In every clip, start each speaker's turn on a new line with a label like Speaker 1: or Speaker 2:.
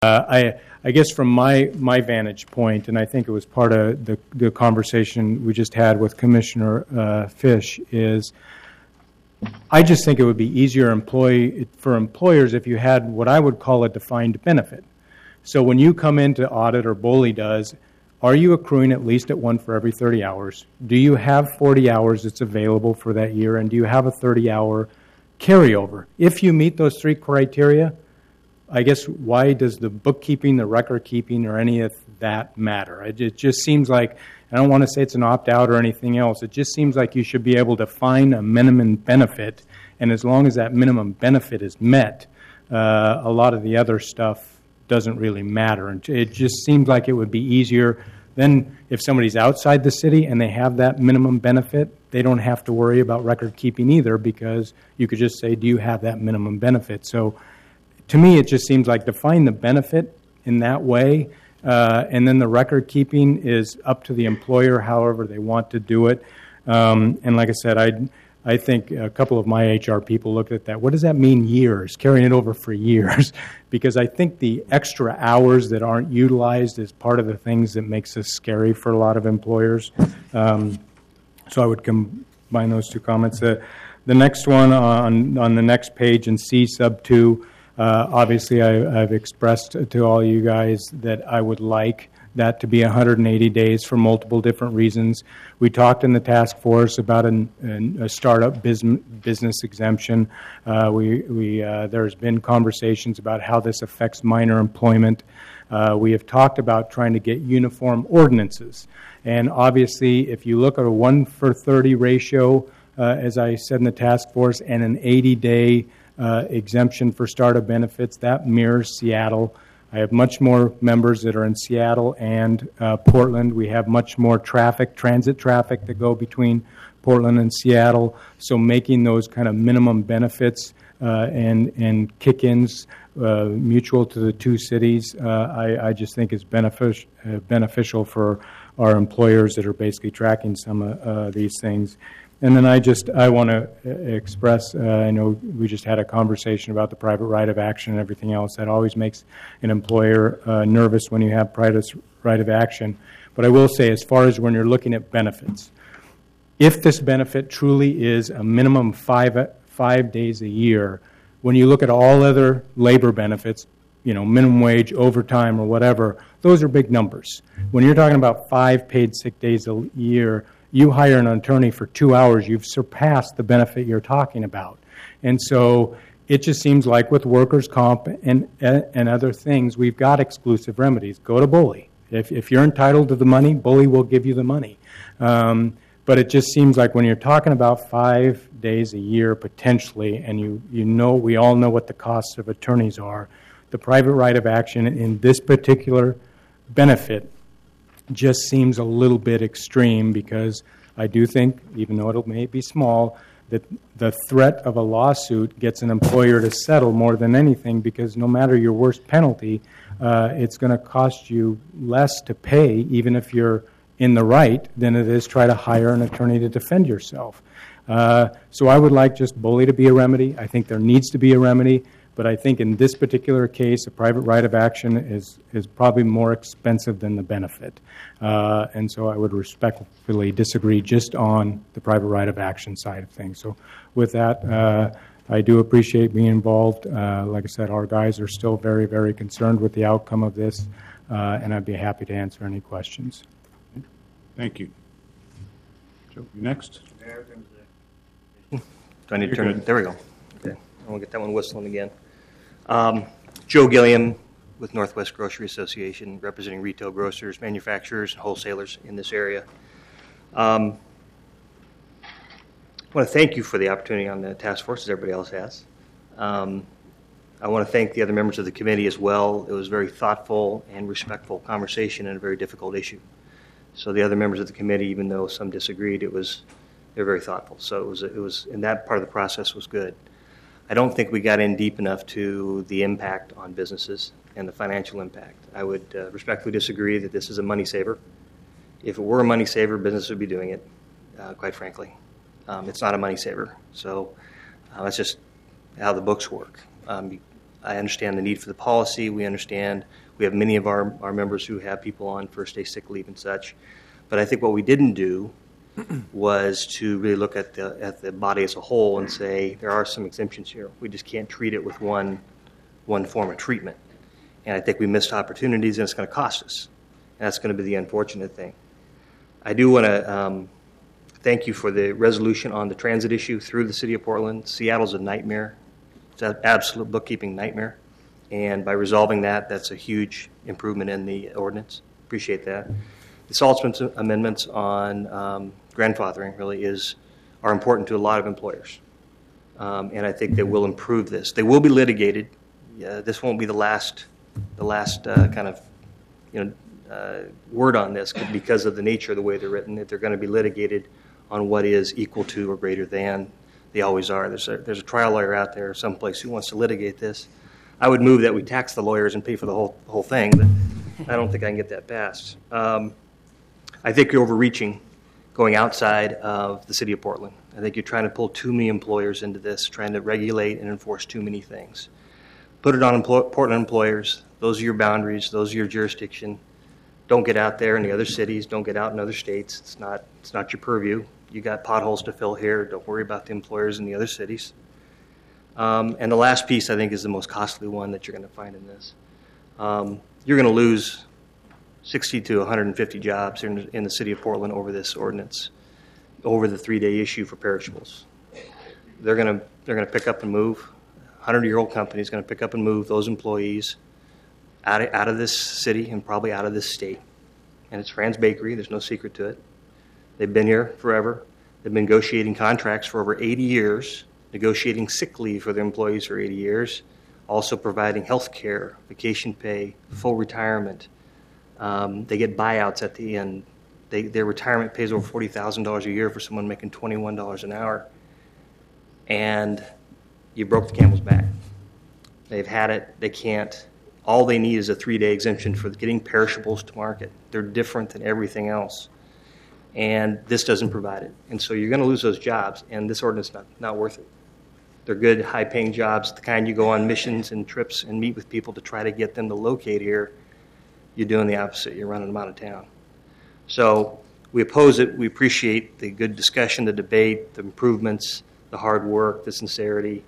Speaker 1: I guess from my vantage point, and I think it was part of the conversation we just had with Commissioner Fish, is I just think it would be easier for employers if you had what I would call a defined benefit. So when you come into audit, or BOLI does, are you accruing at least at one for every 30 hours? Do you have 40 hours that's available for that year? And do you have a 30-hour carryover? If you meet those three criteria, I guess why does the bookkeeping, the record keeping, or any of that matter? It just seems like, I don't want to say it's an opt-out or anything else, it just seems like you should be able to find a minimum benefit, and as long as that minimum benefit is met, a lot of the other stuff doesn't really matter. And it just seems like it would be easier then if somebody's outside the city and they have that minimum benefit, they don't have to worry about record keeping either, because you could just say, do you have that minimum benefit? So to me, it just seems like define the benefit in that way, and then the record keeping is up to the employer however they want to do it. And like I said, I think a couple of my HR people looked at that. What does that mean, years? Carrying it over for years? Because I think the extra hours that aren't utilized is part of the things that makes this scary for a lot of employers. So I would combine those two comments. The next one on the next page in C sub 2, obviously I've expressed to all you guys that I would like that to be 180 days for multiple different reasons. We talked in the task force about a startup business exemption. There's been conversations about how this affects minor employment. We have talked about trying to get uniform ordinances. And obviously, if you look at a 1-for-30 ratio, as I said in the task force, and an 80-day exemption for startup benefits, that mirrors Seattle. I have much more members that are in Seattle and Portland. We have much more transit traffic that go between Portland and Seattle. So making those kind of minimum benefits and kick-ins mutual to the two cities, I just think is beneficial for our employers that are basically tracking some of these things. And then I want to express, I know we just had a conversation about the private right of action and everything else. That always makes an employer nervous when you have private right of action. But I will say, as far as when you're looking at benefits, if this benefit truly is a minimum 5 days a year, when you look at all other labor benefits, minimum wage, overtime, or whatever, those are big numbers. When you're talking about 5 paid sick days a year, you hire an attorney for 2 hours, you've surpassed the benefit you're talking about. And so it just seems like with workers' comp and other things, we've got exclusive remedies. Go to BOLI. If you're entitled to the money, BOLI will give you the money. But it just seems like when you're talking about 5 days a year potentially, and we all know what the costs of attorneys are, the private right of action in this particular benefit just seems a little bit extreme, because I do think, even though it may be small, that the threat of a lawsuit gets an employer to settle more than anything, because no matter your worst penalty, it's going to cost you less to pay, even if you're in the right, than it is try to hire an attorney to defend yourself. So I would like just BOLI to be a remedy. I think there needs to be a remedy. But I think in this particular case, a private right of action is probably more expensive than the benefit. And so I would respectfully disagree just on the private right of action side of things. So with that, I do appreciate being involved. Like I said, our guys are still very, very concerned with the outcome of this, and I'd be happy to answer any questions.
Speaker 2: Thank you. Joe, you next?
Speaker 3: Do I need to turn it? There we go. Okay. I won't get that one whistling again. Joe Gilliam with Northwest Grocery Association, representing retail grocers, manufacturers, and wholesalers in this area. I want to thank you for the opportunity on the task force, as everybody else has. I want to thank the other members of the committee as well. It was a very thoughtful and respectful conversation and a very difficult issue. So the other members of the committee, even though some disagreed, they were very thoughtful. So it was, and that part of the process was good. I don't think we got in deep enough to the impact on businesses and the financial impact. I would respectfully disagree that this is a money saver. If it were a money saver, business would be doing it, quite frankly. It's not a money saver. So that's just how the books work. I understand the need for the policy. We understand we have many of our members who have people on first day sick leave and such. But I think what we didn't do was to really look at the body as a whole and say there are some exemptions here. We just can't treat it with one form of treatment. And I think we missed opportunities, and it's going to cost us. And that's going to be the unfortunate thing. I do want to thank you for the resolution on the transit issue through the city of Portland. Seattle's a nightmare. It's an absolute bookkeeping nightmare. And by resolving that, that's a huge improvement in the ordinance. Appreciate that. The Saltzman amendments on grandfathering really are important to a lot of employers. And I think they will improve this. They will be litigated. This won't be the last kind of word on this because of the nature of the way they're written. That they're going to be litigated on what is equal to or greater than. They always are. There's a trial lawyer out there someplace who wants to litigate this. I would move that we tax the lawyers and pay for the whole thing, but I don't think I can get that passed. I think you're overreaching going outside of the city of Portland. I think you're trying to pull too many employers into this, trying to regulate and enforce too many things. Put it on Portland employers. Those are your boundaries. Those are your jurisdiction. Don't get out there in the other cities. Don't get out in other states. It's not your purview. You got potholes to fill here. Don't worry about the employers in the other cities. And the last piece, I think, is the most costly one that you're going to find in this. You're going to lose 60 to 150 jobs in the city of Portland over this ordinance, over the 3-day issue for perishables. They're going to pick up and move. 100-year-old company is going to pick up and move those employees out of this city and probably out of this state. And it's Fran's Bakery. There's no secret to it. They've been here forever. They've been negotiating contracts for over 80 years, negotiating sick leave for their employees for 80 years, also providing health care, vacation pay, full retirement. They get buyouts at the end. Their retirement pays over $40,000 a year for someone making $21 an hour. And you broke the camel's back. They've had it. They can't. All they need is a 3-day exemption for getting perishables to market. They're different than everything else. And this doesn't provide it. And so you're going to lose those jobs, and this ordinance is not worth it. They're good, high-paying jobs, the kind you go on missions and trips and meet with people to try to get them to locate here. You're doing the opposite. You're running them out of town. So we oppose it. We appreciate the good discussion, the debate, the improvements, the hard work, the sincerity.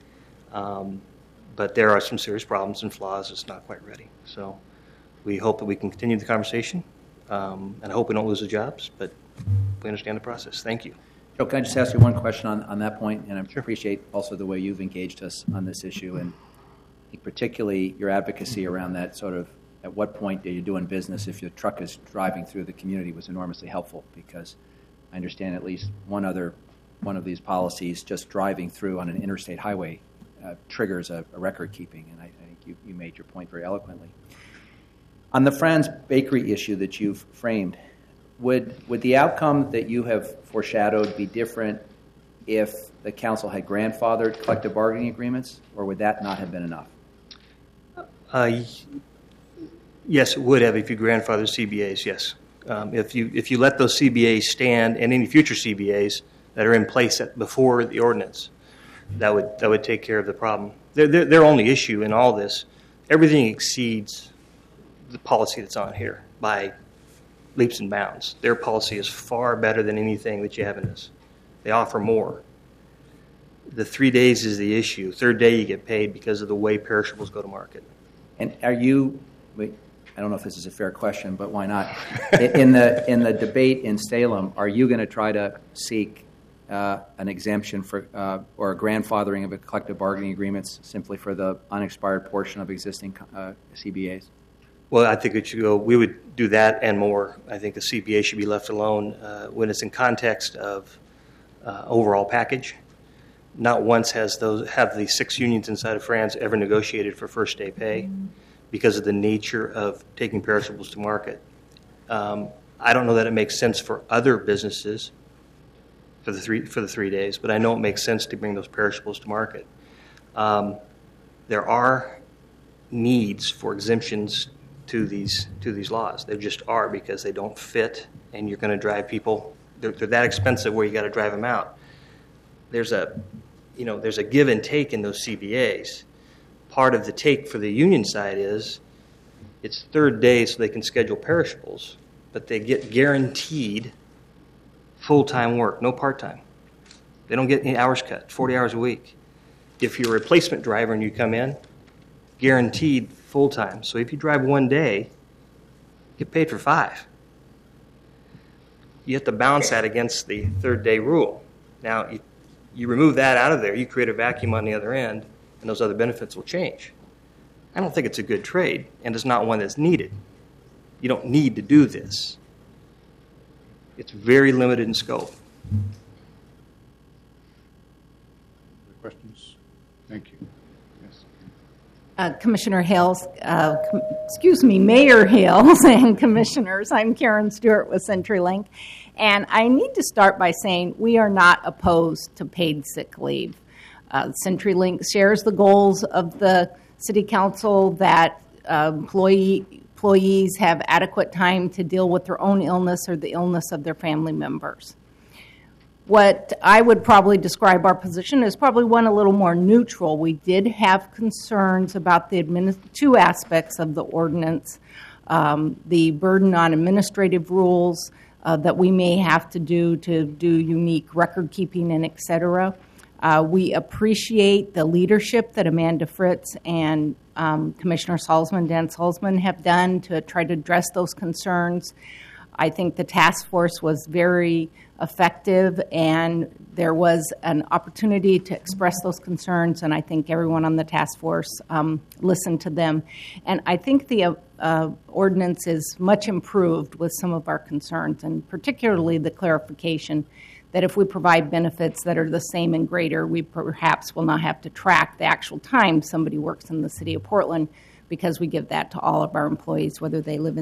Speaker 3: But there are some serious problems and flaws. It's not quite ready. So we hope that we can continue the conversation. And I hope we don't lose the jobs, but we understand the process. Thank you.
Speaker 4: Joe, can I just ask you one question on that point? And I
Speaker 3: Sure.
Speaker 4: appreciate also the way you've engaged us on this issue, and I think particularly your advocacy around that sort of at what point are you doing business if your truck is driving through the community was enormously helpful, because I understand at least one of these policies just driving through on an interstate highway triggers a record keeping, and I think you made your point very eloquently. On the Fran's Bakery issue that you've framed, would the outcome that you have foreshadowed be different if the council had grandfathered collective bargaining agreements, or would that not have been enough?
Speaker 3: Yes, it would have if you grandfather CBAs, yes. If you let those CBAs stand and any future CBAs that are in place before the ordinance, that would take care of the problem. Their only issue in all this, everything exceeds the policy that's on here by leaps and bounds. Their policy is far better than anything that you have in this. They offer more. The 3 days is the issue. Third day you get paid because of the way perishables go to market.
Speaker 4: And are you? I don't know if this is a fair question, but why not? In the debate in Salem, are you going to try to seek an exemption for or a grandfathering of a collective bargaining agreements simply for the unexpired portion of existing CBAs?
Speaker 3: Well, I think we would do that and more. I think the CBA should be left alone when it's in context of overall package. Not once have the 6 unions inside of France ever negotiated for first day pay because of the nature of taking perishables to market. I don't know that it makes sense for other businesses for the 3 days, but I know it makes sense to bring those perishables to market. There are needs for exemptions to these laws. There just are, because they don't fit, and you're going to drive people. They're that expensive where you got to drive them out. There's a give and take in those CBAs. part of the take for the union side is it's third day so they can schedule perishables, but they get guaranteed full-time work, no part-time. They don't get any hours cut, 40 hours a week. If you're a replacement driver and you come in, guaranteed full-time. So if you drive one day, you get paid for 5. You have to balance that against the third-day rule. Now, you remove that out of there, you create a vacuum on the other end, and those other benefits will change. I don't think it's a good trade, and it's not one that's needed. You don't need to do this. It's very limited in scope.
Speaker 2: Other questions? Thank you. Yes.
Speaker 5: Commissioner Hales, Mayor Hales and Commissioners, I'm Karen Stewart with CenturyLink, and I need to start by saying we are not opposed to paid sick leave. CenturyLink shares the goals of the City Council that employees have adequate time to deal with their own illness or the illness of their family members. What I would probably describe our position is probably one a little more neutral. We did have concerns about the two aspects of the ordinance, the burden on administrative rules that we may have to do unique record keeping and et cetera. We appreciate the leadership that Amanda Fritz and Commissioner Dan Salzman have done to try to address those concerns. I think the task force was very effective, and there was an opportunity to express those concerns, and I think everyone on the task force listened to them. And I think the ordinance is much improved with some of our concerns, and particularly the clarification that if we provide benefits that are the same and greater, we perhaps will not have to track the actual time somebody works in the City of Portland, because we give that to all of our employees, whether they work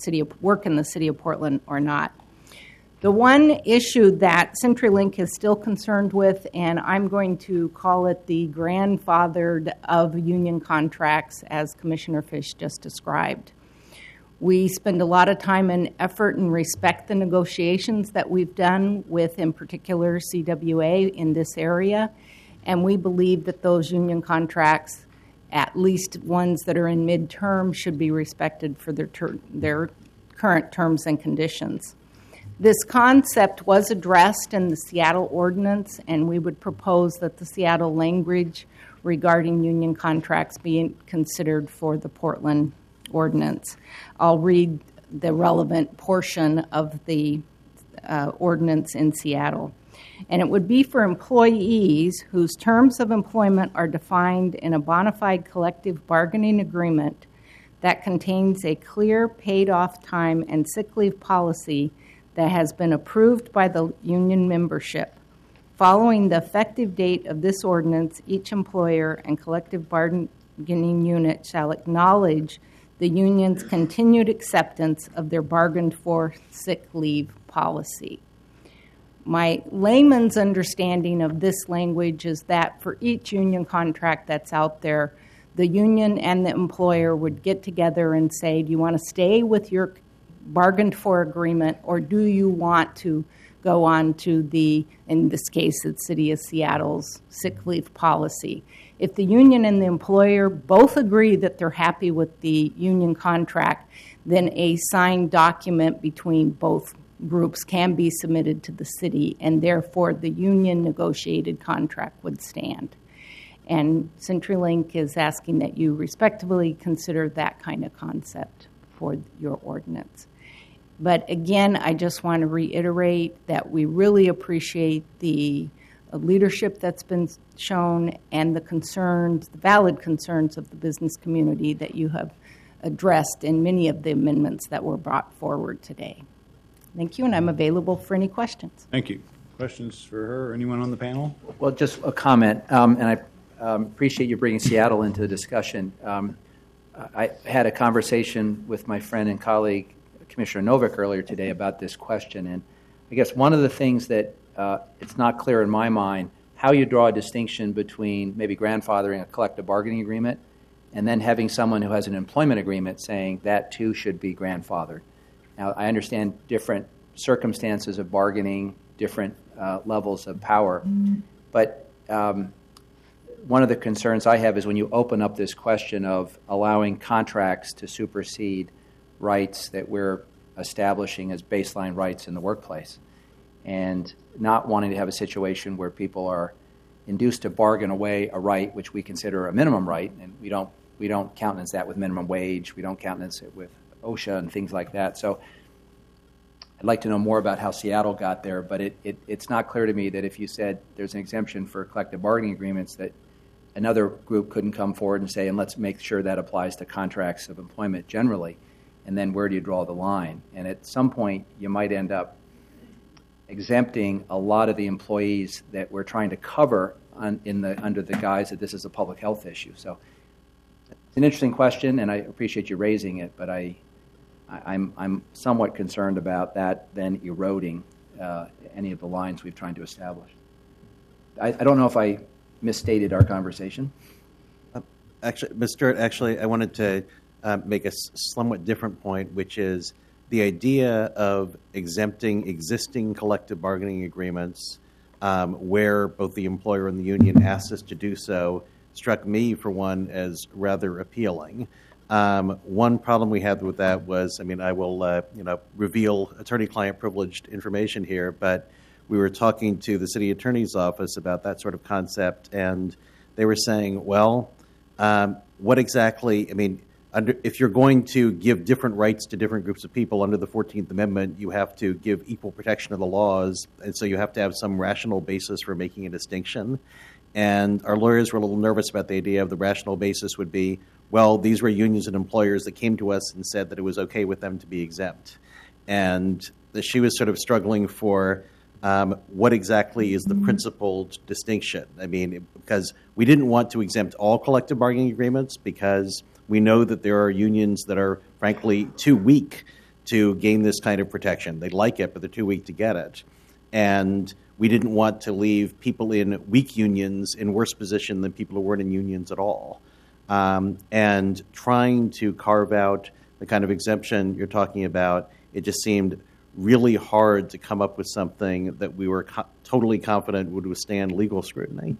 Speaker 5: in the City of Portland or not. The one issue that CenturyLink is still concerned with, and I'm going to call it the grandfathered of union contracts, as Commissioner Fish just described. We spend a lot of time and effort and respect the negotiations that we've done with, in particular, CWA in this area, and we believe that those union contracts, at least ones that are in midterm, should be respected for their current terms and conditions. This concept was addressed in the Seattle ordinance, and we would propose that the Seattle language regarding union contracts be considered for the Portland ordinance. I'll read the relevant portion of the ordinance in Seattle. And it would be for employees whose terms of employment are defined in a bona fide collective bargaining agreement that contains a clear paid-off time and sick leave policy that has been approved by the union membership. Following the effective date of this ordinance, each employer and collective bargaining unit shall acknowledge the union's continued acceptance of their bargained-for sick leave policy. My layman's understanding of this language is that for each union contract that's out there, the union and the employer would get together and say, do you want to stay with your bargained for agreement, or do you want to go on to the, in this case, it's City of Seattle's sick leave policy? If the union and the employer both agree that they're happy with the union contract, then a signed document between both groups can be submitted to the city, and therefore the union negotiated contract would stand. And CenturyLink is asking that you respectfully consider that kind of concept for your ordinance. But again, I just want to reiterate that we really appreciate the leadership that's been shown and the concerns, the valid concerns of the business community that you have addressed in many of the amendments that were brought forward today. Thank you, and I'm available for any questions.
Speaker 2: Thank you. Questions for her or anyone on the panel?
Speaker 4: Well, just a comment, and I appreciate you bringing Seattle into the discussion. I had a conversation with my friend and colleague, Commissioner Novick, earlier today about this question, and I guess one of the things that it's not clear in my mind, how you draw a distinction between maybe grandfathering a collective bargaining agreement and then having someone who has an employment agreement saying that too should be grandfathered. Now, I understand different circumstances of bargaining, different levels of power, but one of the concerns I have is when you open up this question of allowing contracts to supersede rights that we're establishing as baseline rights in the workplace, and not wanting to have a situation where people are induced to bargain away a right which we consider a minimum right, and we don't countenance that with minimum wage, we don't countenance it with OSHA and things like that. So I'd like to know more about how Seattle got there, but it's not clear to me that if you said there's an exemption for collective bargaining agreements, that another group couldn't come forward and say, and let's make sure that applies to contracts of employment generally, and then where do you draw the line? And at some point, you might end up exempting a lot of the employees that we're trying to cover under the guise that this is a public health issue. So it's an interesting question, and I appreciate you raising it, but I'm somewhat concerned about that then eroding any of the lines we've tried to establish. I don't know if I misstated our conversation.
Speaker 6: Actually, Ms. Stewart, I wanted to make a somewhat different point, which is the idea of exempting existing collective bargaining agreements where both the employer and the union asked us to do so struck me, for one, as rather appealing. One problem we had with that was, I will reveal attorney-client privileged information here, but we were talking to the city attorney's office about that sort of concept, and they were saying, well, what exactly, if you're going to give different rights to different groups of people under the 14th Amendment, you have to give equal protection of the laws, and so you have to have some rational basis for making a distinction. And our lawyers were a little nervous about the idea of the rational basis would be, well, these were unions and employers that came to us and said that it was okay with them to be exempt. And she was sort of struggling for what exactly is the principled distinction. Because we didn't want to exempt all collective bargaining agreements because we know that there are unions that are, frankly, too weak to gain this kind of protection. They like it, but they're too weak to get it. And we didn't want to leave people in weak unions in worse position than people who weren't in unions at all. And trying to carve out the kind of exemption you're talking about, it just seemed really hard to come up with something that we were totally confident would withstand legal scrutiny.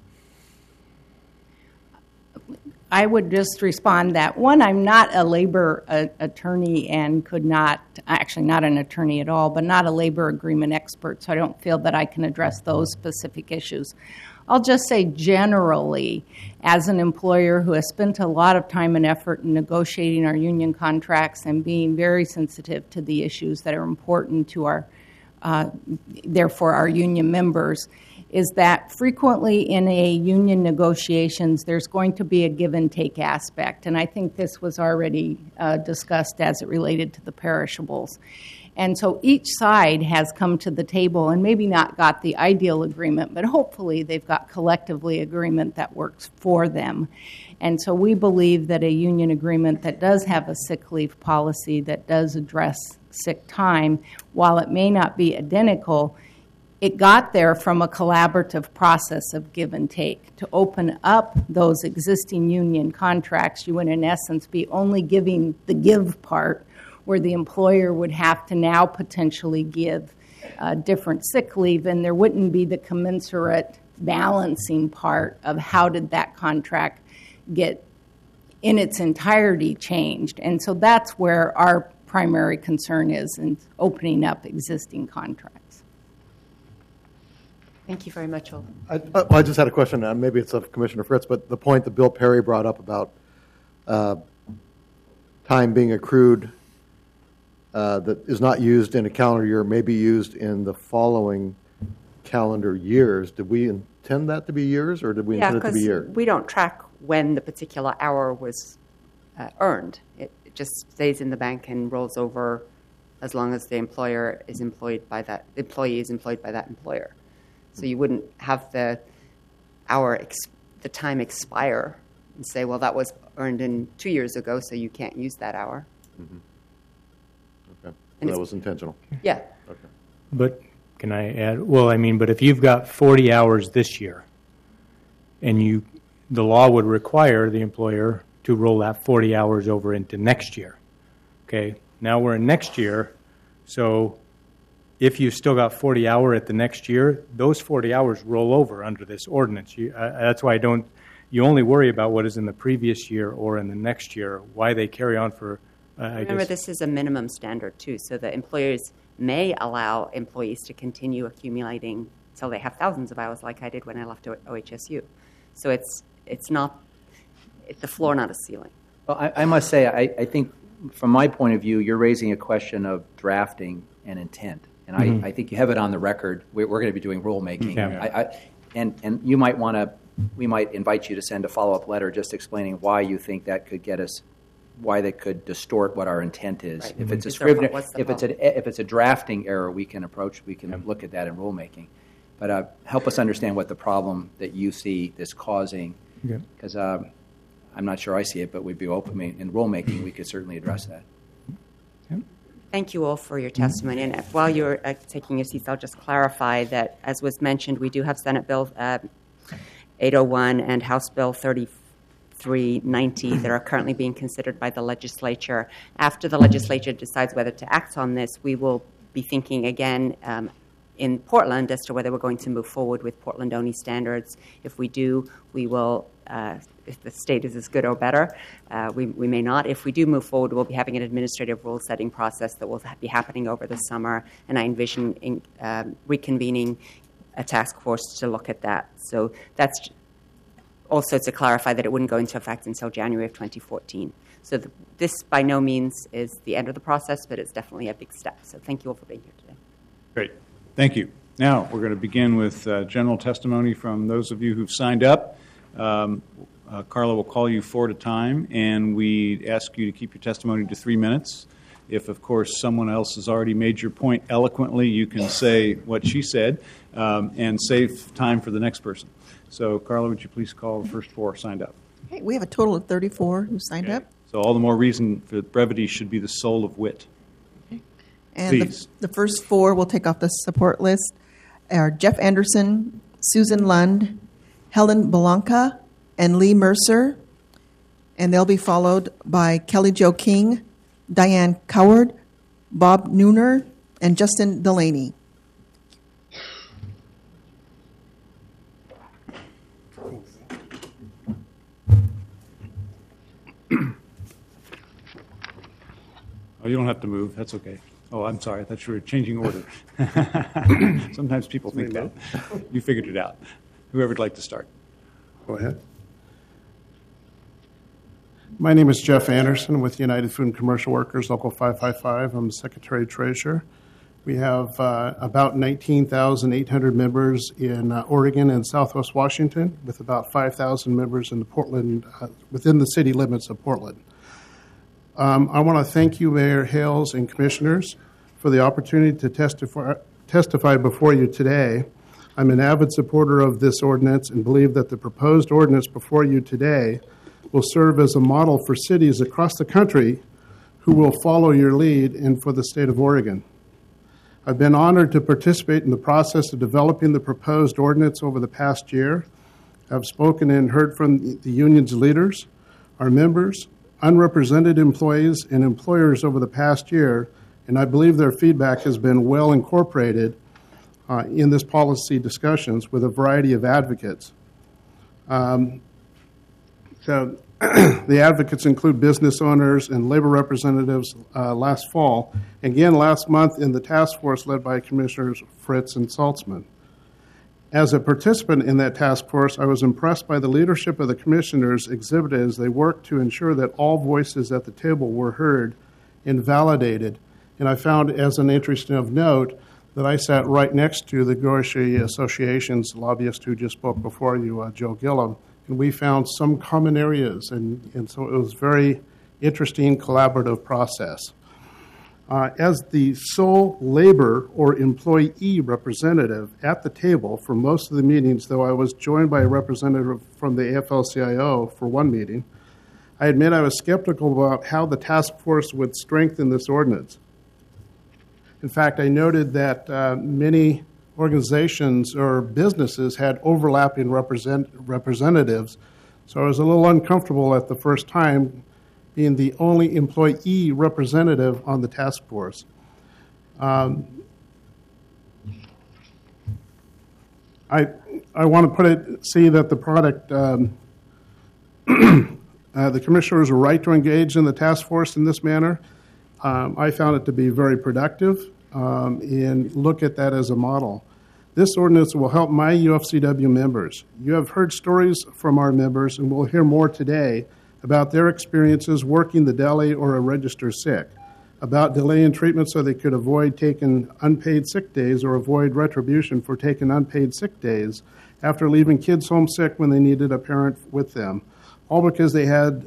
Speaker 5: I would just respond that, one, I'm not a labor attorney and could not, actually not an attorney at all, but not a labor agreement expert, so I don't feel that I can address those specific issues. I'll just say generally, as an employer who has spent a lot of time and effort in negotiating our union contracts and being very sensitive to the issues that are important to our, therefore our union members, is that frequently in a union negotiations, there's going to be a give and take aspect. And I think this was already discussed as it related to the perishables. And so each side has come to the table and maybe not got the ideal agreement, but hopefully they've got collectively agreement that works for them. And so we believe that a union agreement that does have a sick leave policy that does address sick time, while it may not be identical, it got there from a collaborative process of give and take. To open up those existing union contracts, you would in essence be only giving the give part, where the employer would have to now potentially give different sick leave, and there wouldn't be the commensurate balancing part of how did that contract get in its entirety changed. And so that's where our primary concern is in opening up existing contracts.
Speaker 7: Thank you very much, Olga.
Speaker 8: I just had a question, and maybe it's of Commissioner Fritz, but the point that Bill Perry brought up about time being accrued that is not used in a calendar year may be used in the following calendar years. Did we intend that to be years, or did we intend it to be years?
Speaker 7: We don't track when the particular hour was earned. It just stays in the bank and rolls over as long as the employer is employed by that employee is employed by that employer. So you wouldn't have the time expire and say, well, that was earned in 2 years ago, so you can't use that hour.
Speaker 8: Mm-hmm. Okay, so that was intentional.
Speaker 7: Yeah.
Speaker 8: Okay.
Speaker 1: But can I add? Well, but if you've got 40 hours this year, and the law would require the employer to roll that 40 hours over into next year. Okay, now we're in next year, so if you've still got 40 hours at the next year, those 40 hours roll over under this ordinance. That's why I don't you only worry about what is in the previous year or in the next year. Why they carry on for,
Speaker 7: Remember, this is a minimum standard, too, so the employers may allow employees to continue accumulating until they have thousands of hours, like I did when I left OHSU. So it's the floor, not a ceiling.
Speaker 4: Well, I must say, I think from my point of view, you're raising a question of drafting and intent. And I think you have it on the record. We're going to be doing rulemaking.
Speaker 1: Yeah.
Speaker 4: And you might want to, we might invite you to send a follow-up letter just explaining why you think that could get us, why they could distort what our intent is.
Speaker 7: Right.
Speaker 4: If it's a
Speaker 7: Is
Speaker 4: Scrivener,
Speaker 7: what's the
Speaker 4: if it's a drafting error, we can look at that in rulemaking. But help us understand what the problem that you see this causing, because I'm not sure I see it, but we'd be open in rulemaking. We could certainly address that.
Speaker 7: Thank you all for your testimony. And while you're taking your seats, I'll just clarify that, as was mentioned, we do have Senate Bill 801 and House Bill 3390 that are currently being considered by the legislature. After the legislature decides whether to act on this, we will be thinking again in Portland as to whether we're going to move forward with Portland-only standards. If we do, we will, if the state is as good or better, we may not. If we do move forward, we'll be having an administrative rule-setting process that will be happening over the summer, and I envision reconvening a task force to look at that. So that's also to clarify that it wouldn't go into effect until January of 2014. So this by no means is the end of the process, but it's definitely a big step. So thank you all for being here today.
Speaker 2: Great. Thank you. Now, we're going to begin with general testimony from those of you who've signed up. Carla will call you 4 at a time, and we ask you to keep your testimony to 3 minutes. If, of course, someone else has already made your point eloquently, you can say what she said and save time for the next person. So, Carla, would you please call the first 4 signed up?
Speaker 9: Okay, we have a total of 34 who signed up.
Speaker 2: So all the more reason for brevity should be the soul of wit.
Speaker 9: And
Speaker 2: Please.
Speaker 9: the first 4 we'll take off the support list are Jeff Anderson, Susan Lund, Helen Belanca, and Lee Mercer. And they'll be followed by Kelly Jo King, Diane Coward, Bob Nooner, and Justin Delaney.
Speaker 2: Oh, you don't have to move. That's okay. Oh, I'm sorry. I thought you were changing order. Sometimes people think that. You figured it out. Whoever would like to start.
Speaker 10: Go ahead. My name is Jeff Anderson with United Food and Commercial Workers, Local 555. I'm the Secretary Treasurer. We have about 19,800 members in Oregon and Southwest Washington, with about 5,000 members in the Portland, within the city limits of Portland. I want to thank you, Mayor Hales and Commissioners, for the opportunity to testify before you today. I'm an avid supporter of this ordinance and believe that the proposed ordinance before you today will serve as a model for cities across the country who will follow your lead and for the state of Oregon. I've been honored to participate in the process of developing the proposed ordinance over the past year. I've spoken and heard from the union's leaders, our members, unrepresented employees, and employers over the past year, and I believe their feedback has been well incorporated in this policy discussions with a variety of advocates. So the advocates include business owners and labor representatives last fall, again last month in the task force led by Commissioners Fritz and Saltzman. As a participant in that task force, I was impressed by the leadership of the commissioners exhibited as they worked to ensure that all voices at the table were heard and validated. And I found, as an interesting of note, that I sat right next to the Grocery Association's lobbyist who just spoke before you, Joe Gillum, and we found some common areas, and so it was a very interesting collaborative process. As the sole labor or employee representative at the table for most of the meetings, though I was joined by a representative from the AFL-CIO for one meeting, I admit I was skeptical about how the task force would strengthen this ordinance. In fact, I noted that many organizations or businesses had overlapping representatives, so I was a little uncomfortable at the first time being the only employee representative on the task force. I want to see that the product The commissioners were right to engage in the task force in this manner. I found it to be very productive and look at that as a model. This ordinance will help my UFCW members. You have heard stories from our members, and we'll hear more today about their experiences working the deli or a register sick, about delaying treatment so they could avoid taking unpaid sick days or avoid retribution for taking unpaid sick days after leaving kids home sick when they needed a parent with them, all because they did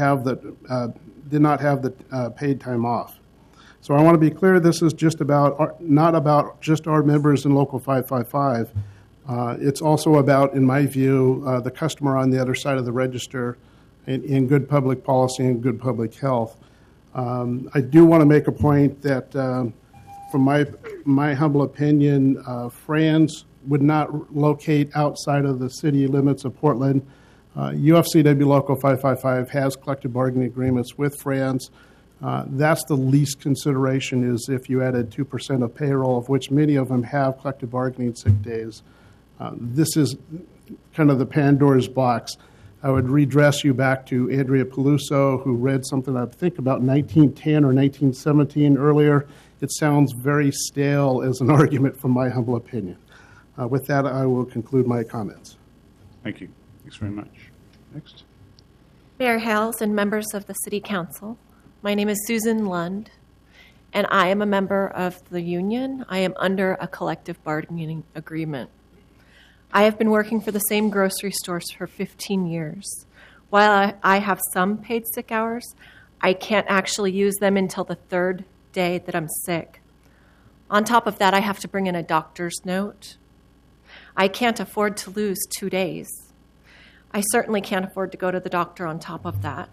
Speaker 10: not have the paid time off. So I want to be clear, this is just not about just our members in Local 555. It's also about, in my view, the customer on the other side of the register in good public policy and good public health. I do want to make a point that, from my humble opinion, Franz would not locate outside of the city limits of Portland. UFCW Local 555 has collective bargaining agreements with Franz. That's the least consideration, is if you added 2% of payroll, of which many of them have collective bargaining sick days. This is kind of the Pandora's box. I would redress you back to Andrea Peluso, who read something, I think, about 1910 or 1917 earlier. It sounds very stale as an argument from my humble opinion. With that, I will conclude my comments.
Speaker 2: Thank you. Thanks very much. Next.
Speaker 11: Mayor Hales and members of the City Council, my name is Susan Lund, and I am a member of the union. I am under a collective bargaining agreement. I have been working for the same grocery stores for 15 years. While I have some paid sick hours, I can't actually use them until the third day that I'm sick. On top of that, I have to bring in a doctor's note. I can't afford to lose 2 days. I certainly can't afford to go to the doctor on top of that.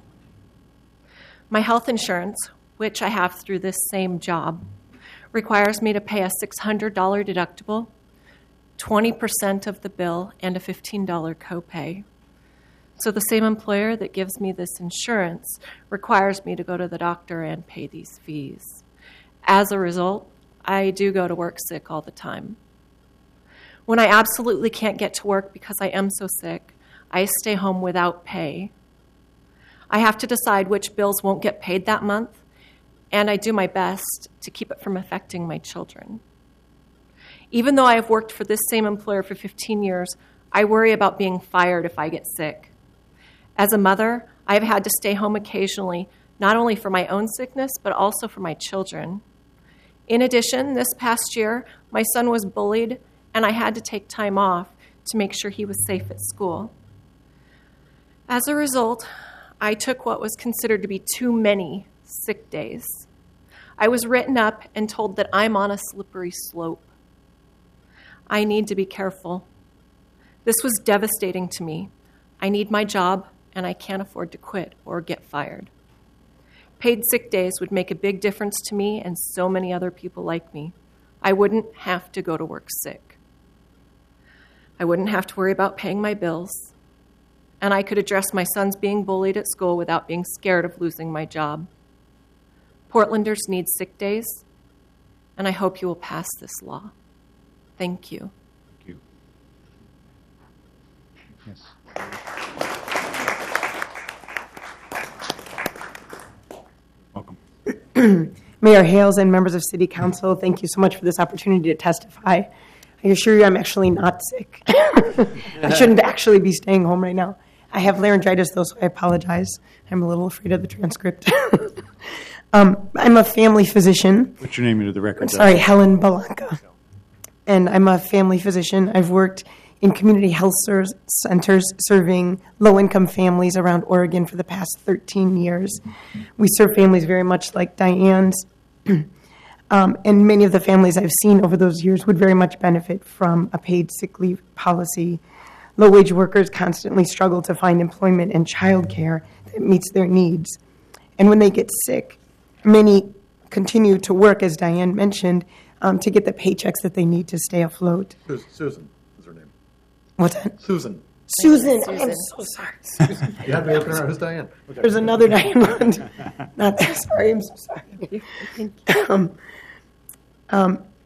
Speaker 11: My health insurance, which I have through this same job, requires me to pay a $600 deductible, 20% of the bill, and a $15 copay. So the same employer that gives me this insurance requires me to go to the doctor and pay these fees. As a result, I do go to work sick all the time. When I absolutely can't get to work because I am so sick, I stay home without pay. I have to decide which bills won't get paid that month, and I do my best to keep it from affecting my children. Even though I have worked for this same employer for 15 years, I worry about being fired if I get sick. As a mother, I have had to stay home occasionally, not only for my own sickness, but also for my children. In addition, this past year, my son was bullied, and I had to take time off to make sure he was safe at school. As a result, I took what was considered to be too many sick days. I was written up and told that I'm on a slippery slope. I need to be careful. This was devastating to me. I need my job, and I can't afford to quit or get fired. Paid sick days would make a big difference to me and so many other people like me. I wouldn't have to go to work sick. I wouldn't have to worry about paying my bills. And I could address my son's being bullied at school without being scared of losing my job. Portlanders need sick days, and I hope you will pass this law. Thank you.
Speaker 2: Thank you. Yes. Welcome.
Speaker 12: Mayor Hales and members of City Council, thank you so much for this opportunity to testify. I assure you I'm actually not sick. I shouldn't actually be staying home right now. I have laryngitis, though, so I apologize. I'm a little afraid of the transcript. I'm a family physician.
Speaker 2: What's your name into the record?
Speaker 12: Sorry, Helen Balanca. And I'm a family physician. I've worked in community health centers serving low-income families around Oregon for the past 13 years. We serve families very much like Diane's. And many of the families I've seen over those years would very much benefit from a paid sick leave policy. Low-wage workers constantly struggle to find employment and childcare that meets their needs. And when they get sick, many continue to work, as Diane mentioned, to get the paychecks that they need to stay afloat.
Speaker 8: Susan is her name.
Speaker 12: What's that?
Speaker 8: Susan.
Speaker 12: Susan. I'm so sorry. Susan.
Speaker 8: You had me looking around. Who's Diane? Okay.
Speaker 12: There's another Diane Lund. Not that. Sorry, I'm so sorry.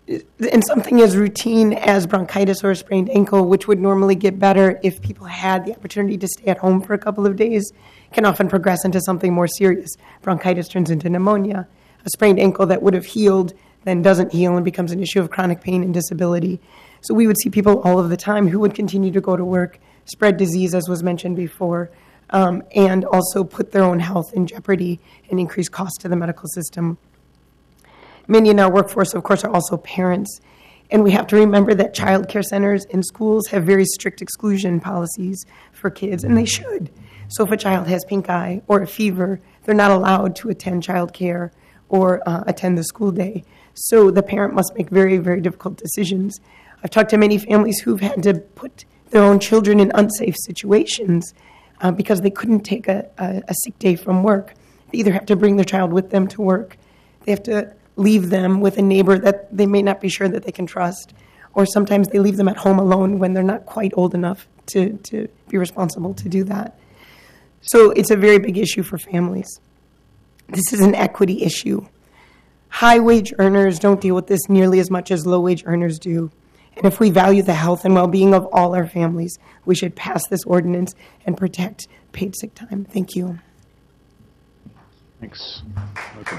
Speaker 12: and something as routine as bronchitis or a sprained ankle, which would normally get better if people had the opportunity to stay at home for a couple of days, can often progress into something more serious. Bronchitis turns into pneumonia. A sprained ankle that would have healed then doesn't heal and becomes an issue of chronic pain and disability. So we would see people all of the time who would continue to go to work, spread disease, as was mentioned before, and also put their own health in jeopardy and increase costs to the medical system. Many in our workforce, of course, are also parents. And we have to remember that child care centers and schools have very strict exclusion policies for kids, and they should. So if a child has pink eye or a fever, they're not allowed to attend child care or attend the school day. So the parent must make very, very difficult decisions. I've talked to many families who've had to put their own children in unsafe situations because they couldn't take a sick day from work. They either have to bring their child with them to work, they have to leave them with a neighbor that they may not be sure that they can trust, or sometimes they leave them at home alone when they're not quite old enough to be responsible to do that. So it's a very big issue for families. This is an equity issue. High-wage earners don't deal with this nearly as much as low-wage earners do. And if we value the health and well-being of all our families, we should pass this ordinance and protect paid sick time. Thank you.
Speaker 2: Thanks. Okay.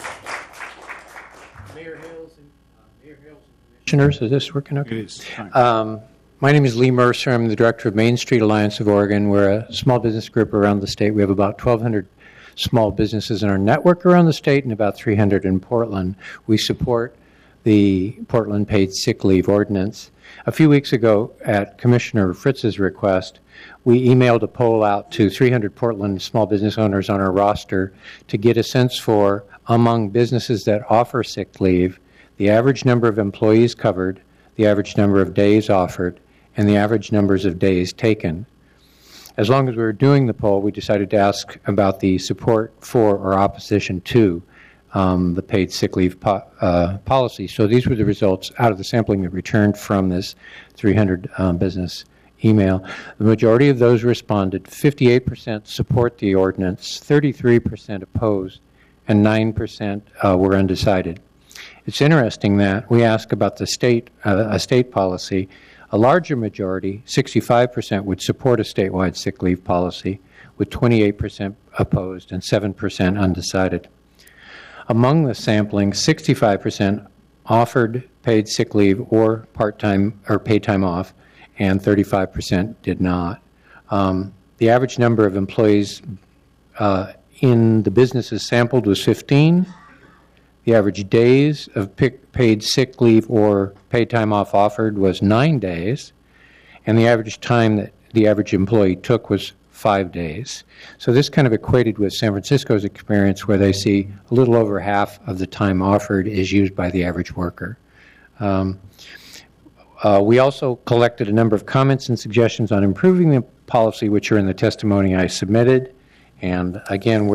Speaker 13: Mayor Hales and Commissioners, is this working okay?
Speaker 2: It is. Fine.
Speaker 13: My name is Lee Mercer. I'm the director of Main Street Alliance of Oregon. We're a small business group around the state. We have about 1,200 small businesses in our network around the state and about 300 in Portland. We support the Portland Paid Sick Leave Ordinance. A few weeks ago, at Commissioner Fritz's request, we emailed a poll out to 300 Portland small business owners on our roster to get a sense for, among businesses that offer sick leave, the average number of employees covered, the average number of days offered, and the average numbers of days taken. As long as we were doing the poll, we decided to ask about the support for or opposition to the paid sick leave policy. So these were the results out of the sampling that returned from this 300 business email. The majority of those responded. 58% support the ordinance, 33% opposed, and 9% were undecided. It's interesting that we ask about the state, a state policy. A larger majority, 65%, would support a statewide sick leave policy, with 28% opposed and 7% undecided. Among the sampling, 65% offered paid sick leave or part-time or paid time off, and 35% did not. The average number of employees in the businesses sampled was 15. The average days of paid sick leave or paid time off offered was 9 days, and the average time that the average employee took was 5 days. So this kind of equated with San Francisco's experience, where they see a little over half of the time offered is used by the average worker. We also collected a number of comments and suggestions on improving the policy, which are in the testimony I submitted. And again,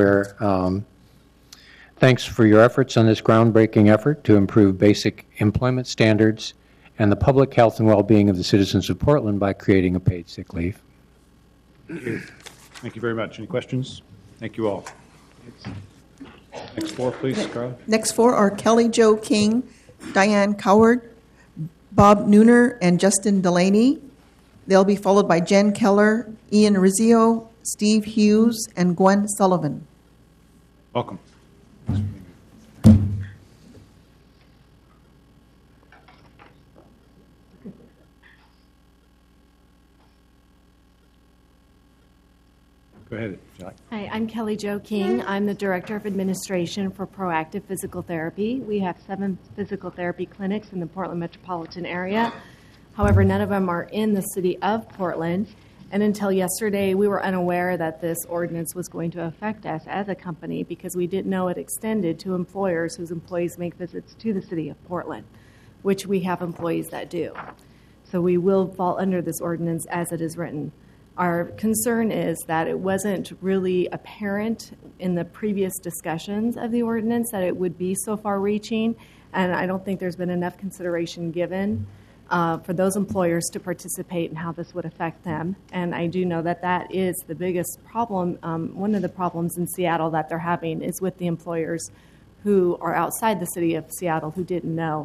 Speaker 13: thanks for your efforts on this groundbreaking effort to improve basic employment standards and the public health and well-being of the citizens of Portland by creating a paid sick leave.
Speaker 2: Thank you. Thank you very much. Any questions? Thank you all. Next four, please, Carla.
Speaker 9: Next four are Kelly Jo King, Diane Coward, Bob Nooner, and Justin Delaney. They'll be followed by Jen Keller, Ian Rizzio, Steve Hughes, and Gwen Sullivan.
Speaker 2: Welcome. Go ahead, if you like.
Speaker 11: Hi, I'm Kelly Jo King. I'm the Director of Administration for Proactive Physical Therapy. We have 7 physical therapy clinics in the Portland metropolitan area. However, none of them are in the city of Portland. And until yesterday, we were unaware that this ordinance was going to affect us as a company because we didn't know it extended to employers whose employees make visits to the city of Portland, which we have employees that do. So we will fall under this ordinance as it is written. Our concern is that it wasn't really apparent in the previous discussions of the ordinance that it would be so far-reaching, and I don't think there's been enough consideration given for those employers to participate in how this would affect them. And I do know that that is the biggest problem. One of the problems in Seattle that they're having is with the employers who are outside the city of Seattle who didn't know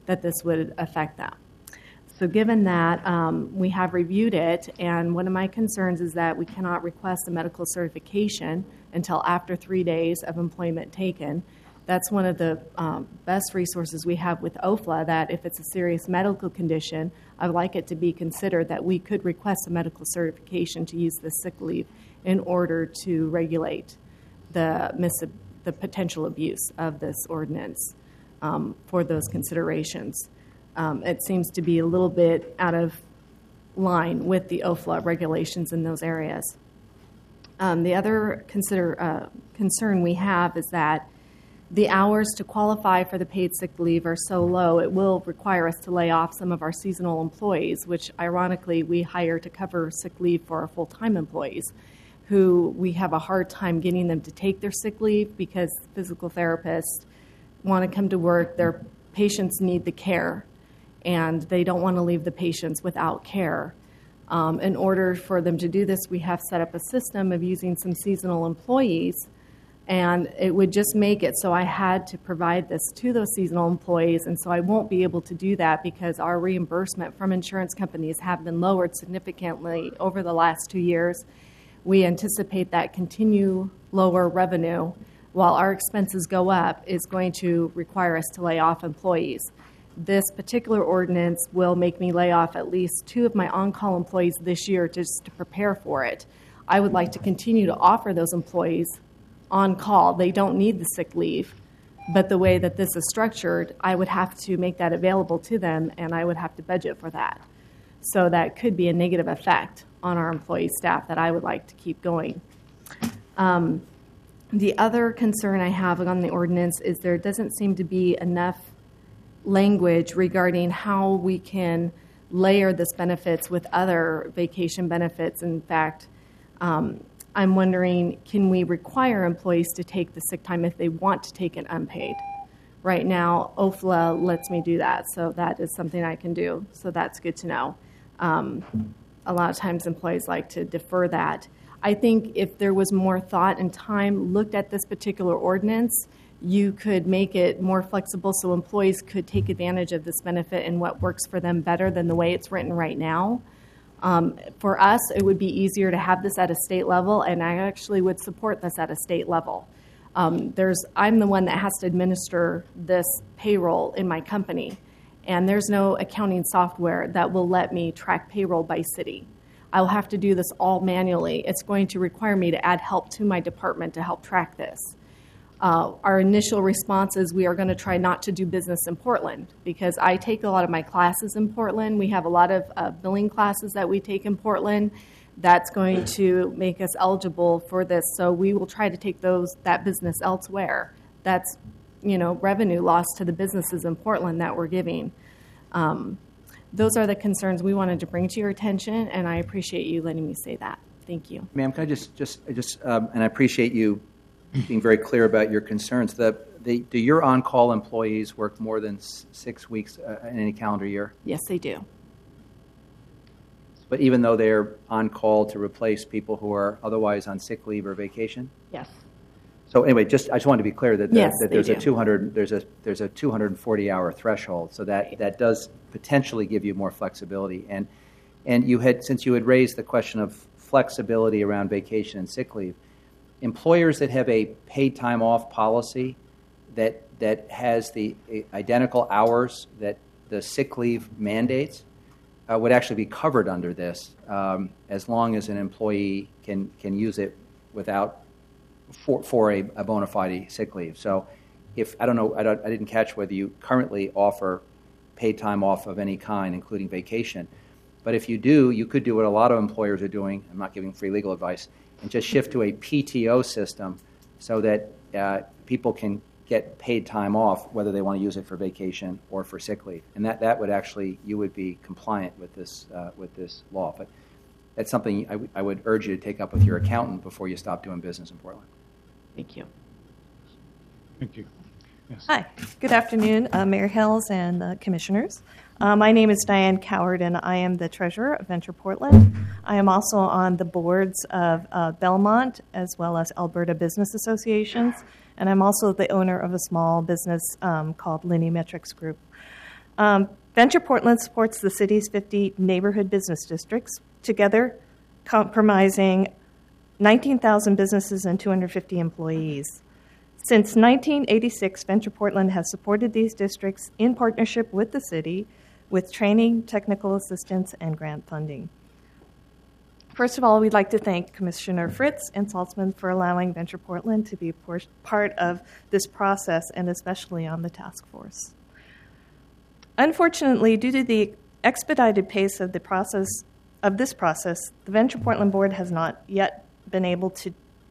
Speaker 14: that this would affect them. So given that, we have reviewed it, and one of my concerns is that we cannot request a medical certification until after 3 days of employment taken. That's one of the best resources we have with OFLA, that if it's a serious medical condition, I would like it to be considered that we could request a medical certification to use the sick leave in order to regulate the potential abuse of this ordinance for those considerations. It seems to be a little bit out of line with the OFLA regulations in those areas. The other concern we have is that the hours to qualify for the paid sick leave are so low, it will require us to lay off some of our seasonal employees, which ironically we hire to cover sick leave for our full-time employees, who we have a hard time getting them to take their sick leave because physical therapists want to come to work, their patients need the care, and they don't want to leave the patients without care. In order for them to do this, we have set up a system of using some seasonal employees, and it would just make it so I had to provide this to those seasonal employees, and so I won't be able to do that because our reimbursement from insurance companies have been lowered significantly over the last 2 years. We anticipate that continue lower revenue while our expenses go up is going to require us to lay off employees. This particular ordinance will make me lay off at least 2 of my on-call employees this year just to prepare for it. I would like to continue to offer those employees on call. They don't need the sick leave, but the way that this is structured, I would have to make that available to them, and I would have to budget for that. So that could be a negative effect on our employee staff that I would like to keep going. The other concern I have on the ordinance is there doesn't seem to be enough language regarding how we can layer this benefits with other vacation benefits. In fact, I'm wondering, can we require employees to take the sick time if they want to take it unpaid? Right now, OFLA lets me do that, so that is something I can do. So that's good to know. A lot of times employees like to defer that. I think if there was more thought and time looked at this particular ordinance, you could make it more flexible so employees could take advantage of this benefit and what works for them better than the way it's written right now. For us, it would be easier to have this at a state level, and I actually would support this at a state level. I'm the one that has to administer this payroll in my company, and there's no accounting software that will let me track payroll by city. I'll have to do this all manually. It's going to require me to add help to my department to help track this. Our initial response is we are going to try not to do business in Portland because I take a lot of my classes in Portland. We have a lot of billing classes that we take in Portland. That's going to make us eligible for this. So we will try to take that business elsewhere. That's, revenue loss to the businesses in Portland that we're giving. Those are the concerns we wanted to bring to your attention, and I appreciate you letting me say that. Thank you.
Speaker 4: Ma'am, can I just and I appreciate you being very clear about your concerns. Do your on-call employees work more than 6 weeks in any calendar year?
Speaker 14: Yes, they do.
Speaker 4: But even though they're on call to replace people who are otherwise on sick leave or vacation?
Speaker 14: Yes.
Speaker 4: So anyway, I just wanted to be clear that,
Speaker 14: yes,
Speaker 4: that there's a 240-hour threshold, so that does potentially give you more flexibility. And since you had raised the question of flexibility around vacation and sick leave, employers that have a paid time off policy that has the identical hours that the sick leave mandates would actually be covered under this as long as an employee can use it without for a bona fide sick leave. So I didn't catch whether you currently offer paid time off of any kind, including vacation. But if you do, you could do what a lot of employers are doing. I'm not giving free legal advice. And just shift to a PTO system so that people can get paid time off, whether they want to use it for vacation or for sick leave. And that would actually, you would be compliant with this law. But that's something I would urge you to take up with your accountant before you stop doing business in Portland.
Speaker 14: Thank you.
Speaker 2: Thank you. Yes.
Speaker 15: Hi. Good afternoon, Mayor Hills and commissioners. My name is Diane Coward, and I am the treasurer of Venture Portland. I am also on the boards of Belmont as well as Alberta Business Associations, and I'm also the owner of a small business called Linemetrics Group. Venture Portland supports the city's 50 neighborhood business districts, together comprising 19,000 businesses and 250 employees. Since 1986, Venture Portland has supported these districts in partnership with the city with training, technical assistance, and grant funding. First of all, we'd like to thank Commissioner Fritz and Saltzman for allowing Venture Portland to be part of this process, and especially on the task force. Unfortunately, due to the expedited pace of this process, the Venture Portland Board has not yet been able to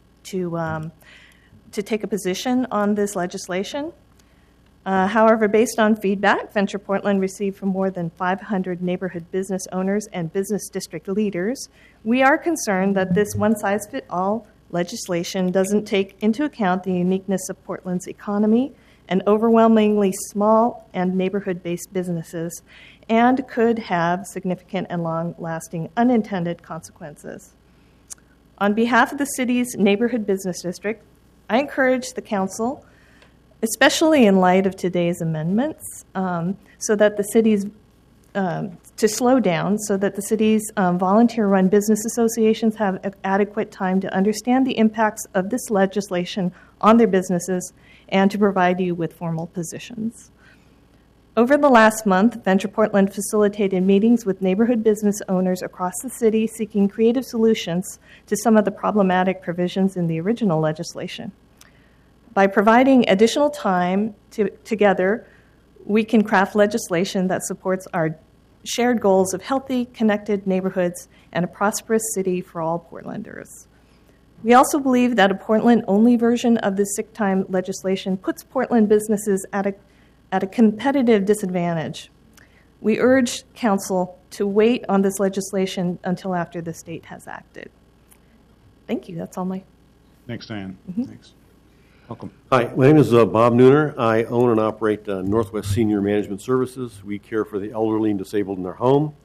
Speaker 15: take a position on this legislation. However, based on feedback Venture Portland received from more than 500 neighborhood business owners and business district leaders, we are concerned that this one-size-fits-all legislation doesn't take into account the uniqueness of Portland's economy and overwhelmingly small and neighborhood-based businesses, and could have significant and long-lasting unintended consequences. On behalf of the city's neighborhood business district, I encourage the council, especially in light of today's amendments, so that the city's to slow down, so that the city's volunteer-run business associations have adequate time to understand the impacts of this legislation on their businesses and to provide you with formal positions. Over the last month, Venture Portland facilitated meetings with neighborhood business owners across the city seeking creative solutions to some of the problematic provisions in the original legislation. By providing additional time together, we can craft legislation that supports our shared goals of healthy, connected neighborhoods and a prosperous city for all Portlanders. We also believe that a Portland-only version of the sick time legislation puts Portland businesses at a competitive disadvantage. We urge Council to wait on this legislation until after the state has acted. Thank you. That's all my...
Speaker 2: Thanks, Diane.
Speaker 15: Mm-hmm.
Speaker 2: Thanks. Welcome.
Speaker 16: Hi, my name is Bob Nooner. I own and operate Northwest Senior Management Services. We care for the elderly and disabled in their home.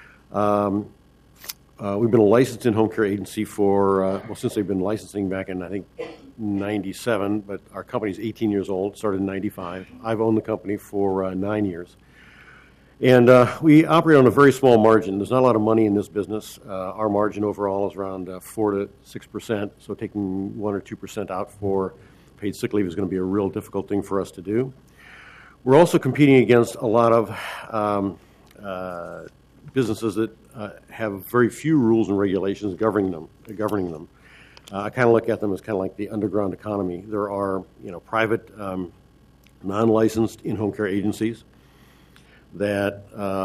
Speaker 16: We've been a licensed in-home care agency for, since they've been licensing back in, I think, 97, but our company's 18 years old, started in 95. I've owned the company for 9 years. And we operate on a very small margin. There's not a lot of money in this business. Our margin overall is around 4 to 6%, so taking 1 or 2% out for paid sick leave is going to be a real difficult thing for us to do. We're also competing against a lot of businesses that have very few rules and regulations governing them. I kind of look at them as kind of like the underground economy. There are, private, non-licensed in-home care agencies that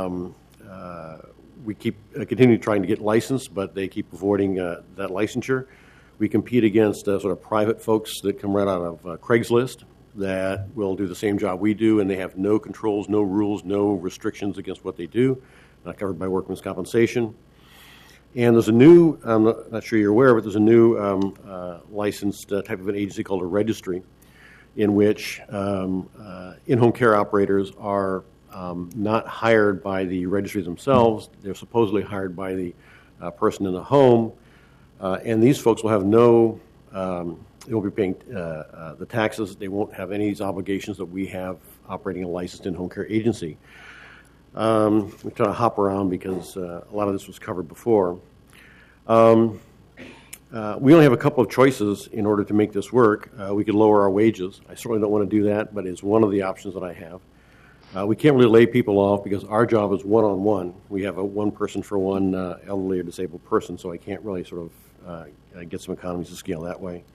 Speaker 16: we keep continue trying to get licensed, but they keep avoiding that licensure. We compete against sort of private folks that come right out of Craigslist that will do the same job we do, and they have no controls, no rules, no restrictions against what they do, not covered by workman's compensation. And there's a new, I'm not sure you're aware, but there's a new licensed type of an agency called a registry, in which in-home care operators are not hired by the registries themselves. They're supposedly hired by the person in the home. And these folks will have they won't be paying the taxes. They won't have any of these obligations that we have operating a licensed in-home care agency. We try to hop around because a lot of this was covered before. We only have a couple of choices in order to make this work. We could lower our wages. I certainly don't want to do that, but it's one of the options that I have. We can't really lay people off because our job is one-on-one. We have a one person for one elderly or disabled person, so I can't really sort of get some economies of scale that way.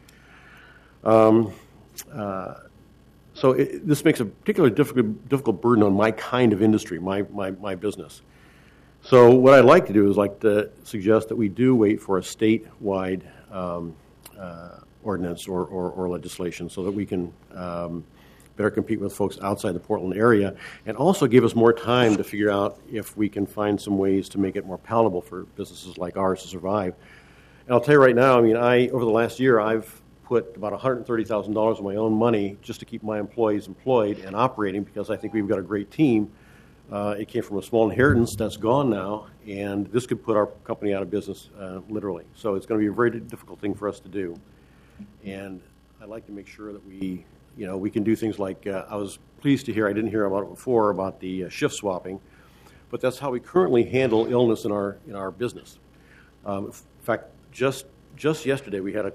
Speaker 16: So this makes a particularly difficult burden on my kind of industry, my business. So what I'd like to do is suggest that we do wait for a statewide ordinance or legislation so that we can better compete with folks outside the Portland area, and also give us more time to figure out if we can find some ways to make it more palatable for businesses like ours to survive. And I'll tell you right now, over the last year, I've put about $130,000 of my own money just to keep my employees employed and operating because I think we've got a great team. It came from a small inheritance that's gone now, and this could put our company out of business, literally. So it's going to be a very difficult thing for us to do. And I'd like to make sure that we we can do things like, I was pleased to hear, I didn't hear about it before, about the shift swapping, but that's how we currently handle illness in our business. In fact, just yesterday we had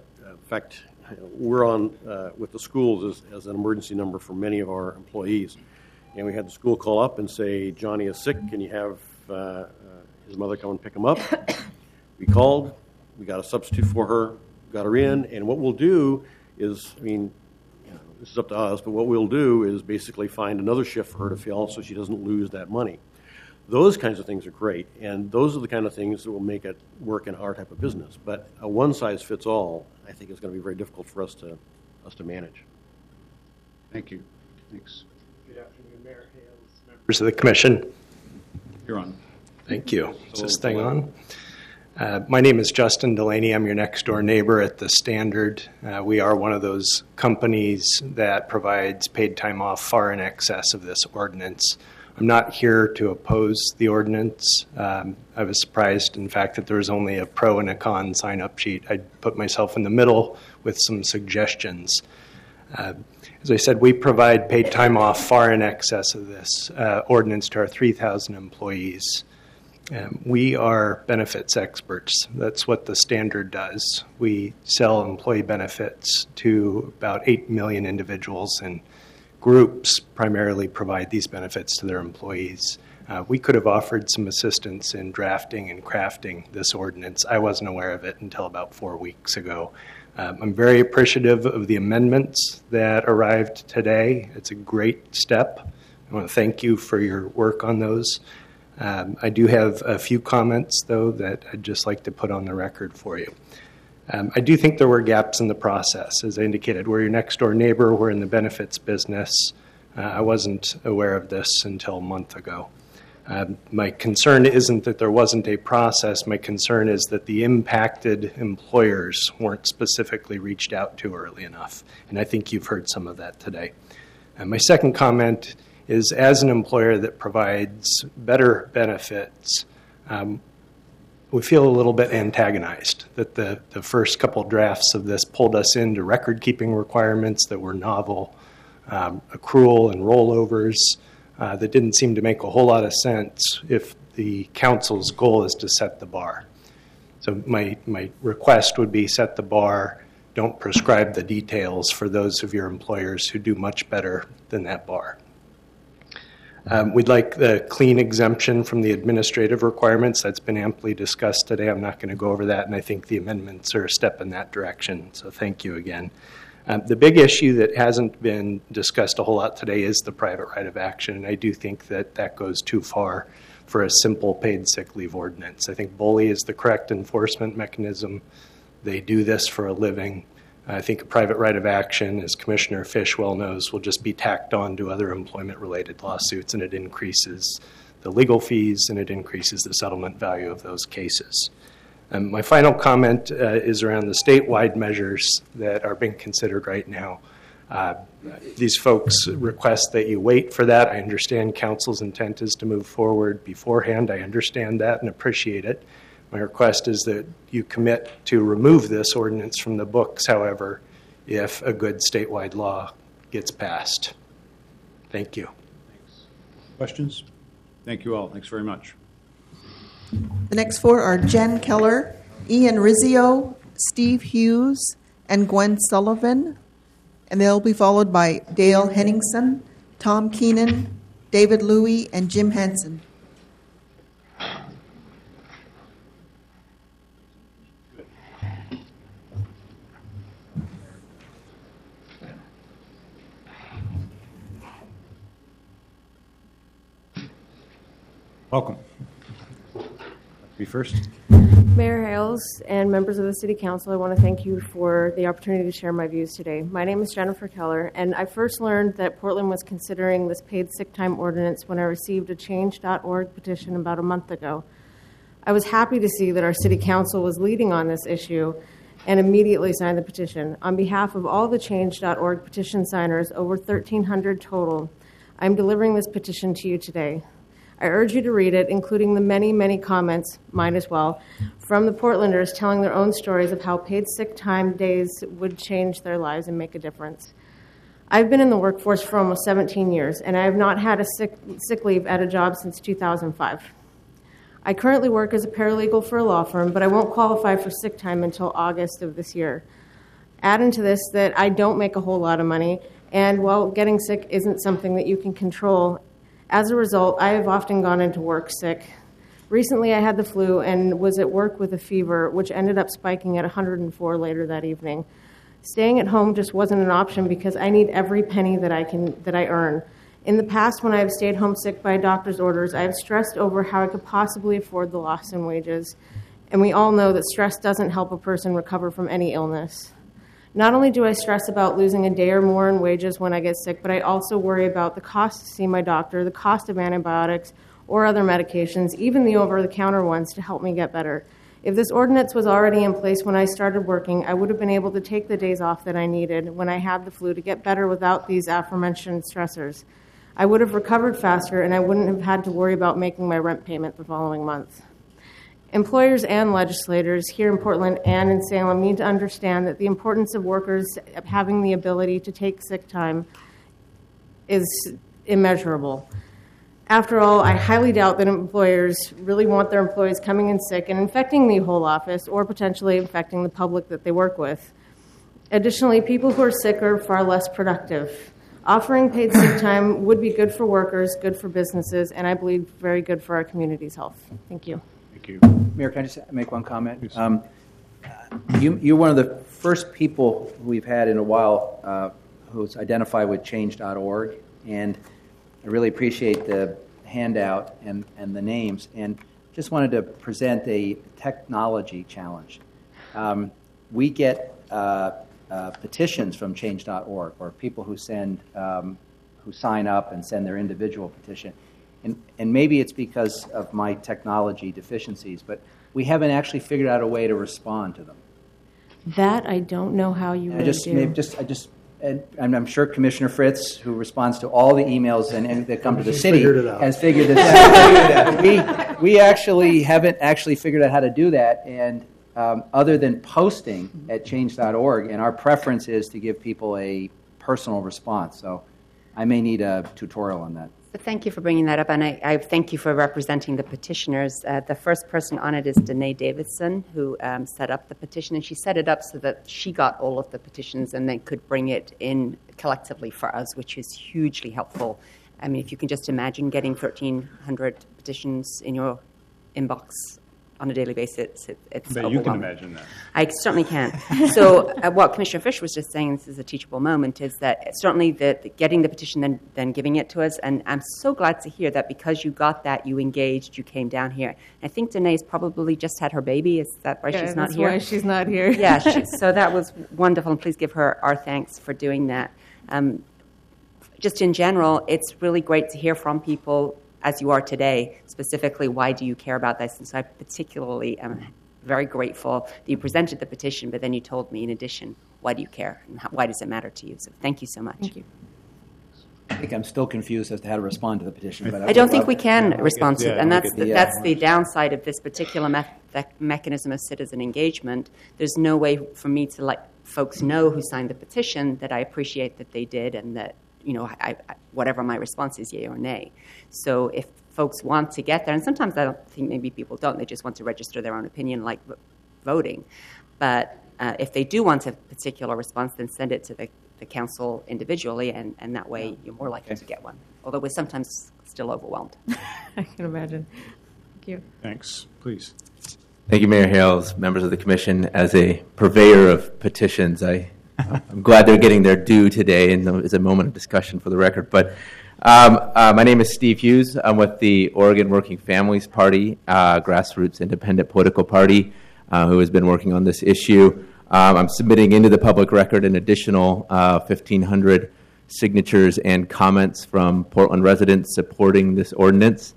Speaker 16: we're on with the schools as an emergency number for many of our employees. And we had the school call up and say, Johnny is sick, can you have his mother come and pick him up? We called, we got a substitute for her, got her in, and what we'll do is, this is up to us, but what we'll do is basically find another shift for her to fill so she doesn't lose that money. Those kinds of things are great, and those are the kind of things that will make it work in our type of business. But a one-size-fits-all, I think, is going to be very difficult for us to manage.
Speaker 2: Thank you. Thanks.
Speaker 17: Good afternoon, Mayor Hales, members of the Commission.
Speaker 2: You're on.
Speaker 17: Thank you. Is this thing on? My name is Justin Delaney. I'm your next-door neighbor at the Standard. We are one of those companies that provides paid time off far in excess of this ordinance. I'm not here to oppose the ordinance. I was surprised, in fact, that there was only a pro and a con sign-up sheet. I put myself in the middle with some suggestions. As I said, we provide paid time off far in excess of this ordinance to our 3,000 employees. We are benefits experts. That's what the Standard does. We sell employee benefits to about 8 million individuals, and groups primarily provide these benefits to their employees. We could have offered some assistance in drafting and crafting this ordinance. I wasn't aware of it until about 4 weeks ago. I'm very appreciative of the amendments that arrived today. It's a great step. I want to thank you for your work on those. I do have a few comments, though, that I'd just like to put on the record for you. I do think there were gaps in the process. As I indicated, we're your next-door neighbor. We're in the benefits business. I wasn't aware of this until a month ago. My concern isn't that there wasn't a process. My concern is that the impacted employers weren't specifically reached out to early enough, and I think you've heard some of that today. My second comment is, as an employer that provides better benefits, we feel a little bit antagonized that the first couple drafts of this pulled us into record-keeping requirements that were novel, accrual and rollovers that didn't seem to make a whole lot of sense if the council's goal is to set the bar. So my request would be set the bar, don't prescribe the details for those of your employers who do much better than that bar. We'd like the clean exemption from the administrative requirements. That's been amply discussed today. I'm not going to go over that, and I think the amendments are a step in that direction, so thank you again. The big issue that hasn't been discussed a whole lot today is the private right of action, and I do think that that goes too far for a simple paid sick leave ordinance. I think BOLI is the correct enforcement mechanism. They do this for a living. I think a private right of action, as Commissioner Fish well knows, will just be tacked on to other employment-related lawsuits, and it increases the legal fees and it increases the settlement value of those cases. My final comment is around the statewide measures that are being considered right now. These folks request that you wait for that. I understand Council's intent is to move forward beforehand. I understand that and appreciate it. My request is that you commit to remove this ordinance from the books, however, if a good statewide law gets passed. Thank you.
Speaker 2: Thanks. Questions? Thank you all. Thanks very much.
Speaker 9: The next four are Jen Keller, Ian Rizzio, Steve Hughes, and Gwen Sullivan. And they'll be followed by Dale Henningsen, Tom Keenan, David Louie, and Jim Hansen.
Speaker 2: Welcome. Be first.
Speaker 18: Mayor Hales and members of the City Council, I want to thank you for the opportunity to share my views today. My name is Jennifer Keller, and I first learned that Portland was considering this paid sick time ordinance when I received a Change.org petition about a month ago. I was happy to see that our City Council was leading on this issue and immediately signed the petition. On behalf of all the Change.org petition signers, over 1,300 total, I'm delivering this petition to you today. I urge you to read it, including the many, many comments, mine as well, from the Portlanders telling their own stories of how paid sick time days would change their lives and make a difference. I've been in the workforce for almost 17 years, and I have not had a sick leave at a job since 2005. I currently work as a paralegal for a law firm, but I won't qualify for sick time until August of this year. Add into this that I don't make a whole lot of money, and while getting sick isn't something that you can control, as a result, I have often gone into work sick. Recently, I had the flu and was at work with a fever, which ended up spiking at 104 later that evening. Staying at home just wasn't an option because I need every penny that I earn. In the past, when I have stayed home sick by doctor's orders, I have stressed over how I could possibly afford the loss in wages. And we all know that stress doesn't help a person recover from any illness. Not only do I stress about losing a day or more in wages when I get sick, but I also worry about the cost to see my doctor, the cost of antibiotics or other medications, even the over-the-counter ones to help me get better. If this ordinance was already in place when I started working, I would have been able to take the days off that I needed when I had the flu to get better without these aforementioned stressors. I would have recovered faster, and I wouldn't have had to worry about making my rent payment the following month. Employers and legislators here in Portland and in Salem need to understand that the importance of workers having the ability to take sick time is immeasurable. After all, I highly doubt that employers really want their employees coming in sick and infecting the whole office or potentially infecting the public that they work with. Additionally, people who are sick are far less productive. Offering paid sick time would be good for workers, good for businesses, and I believe very good for our community's health. Thank you.
Speaker 2: Thank you.
Speaker 4: Mayor, can I just make one comment? You're one of the first people we've had in a while who's identified with change.org, and I really appreciate the handout and the names, and just wanted to present a technology challenge. We get petitions from change.org, or people who send who sign up and send their individual petition. And maybe it's because of my technology deficiencies, but we haven't actually figured out a way to respond to them.
Speaker 18: That I don't know how you would do.
Speaker 4: And I'm sure Commissioner Fritz, who responds to all the emails and that come to the city, has figured this out. We actually haven't figured out how to do that, and other than posting at change.org, and our preference is to give people a personal response. So I may need a tutorial on that.
Speaker 7: So thank you for bringing that up, and I thank you for representing the petitioners. The first person on it is Danae Davidson, who set up the petition, and she set it up so that she got all of the petitions and then could bring it in collectively for us, which is hugely helpful. I mean, if you can just imagine getting 1,300 petitions in your inbox on a daily basis, it's
Speaker 2: But you can imagine that.
Speaker 7: I certainly can. So what Commissioner Fish was just saying, this is a teachable moment, is that certainly getting the petition, then giving it to us, and I'm so glad to hear that because you got that, you engaged, you came down here. I think Danae's probably just had her baby. Is that why she's not here?
Speaker 18: That's why she's not here.
Speaker 7: Yeah, so that was wonderful, and please give her our thanks for doing that. Just in general, it's really great to hear from people as you are today, specifically, why do you care about this? And so I particularly am very grateful that you presented the petition, but then you told me, in addition, why do you care and why does it matter to you? So thank you so much.
Speaker 18: Thank you.
Speaker 4: I think I'm still confused as to how to respond to the petition. But
Speaker 7: I don't think we can respond to it, and that's the downside of this particular mechanism of citizen engagement. There's no way for me to let folks know who signed the petition that I appreciate that they did and that, you know, whatever my response is, yay or nay. So if folks want to get there, and sometimes I don't think maybe people don't, they just want to register their own opinion like voting. But if they do want a particular response, then send it to the council individually, and that way you're more likely to get one. Although we're sometimes still overwhelmed.
Speaker 18: I can imagine. Thank you.
Speaker 2: Thanks. Please.
Speaker 19: Thank you, Mayor Hales, members of the commission. As a purveyor of petitions, I'm glad they're getting their due today, and it's a moment of discussion for the record. But my name is Steve Hughes. I'm with the Oregon Working Families Party, grassroots independent political party, who has been working on this issue. I'm submitting into the public record an additional 1,500 signatures and comments from Portland residents supporting this ordinance.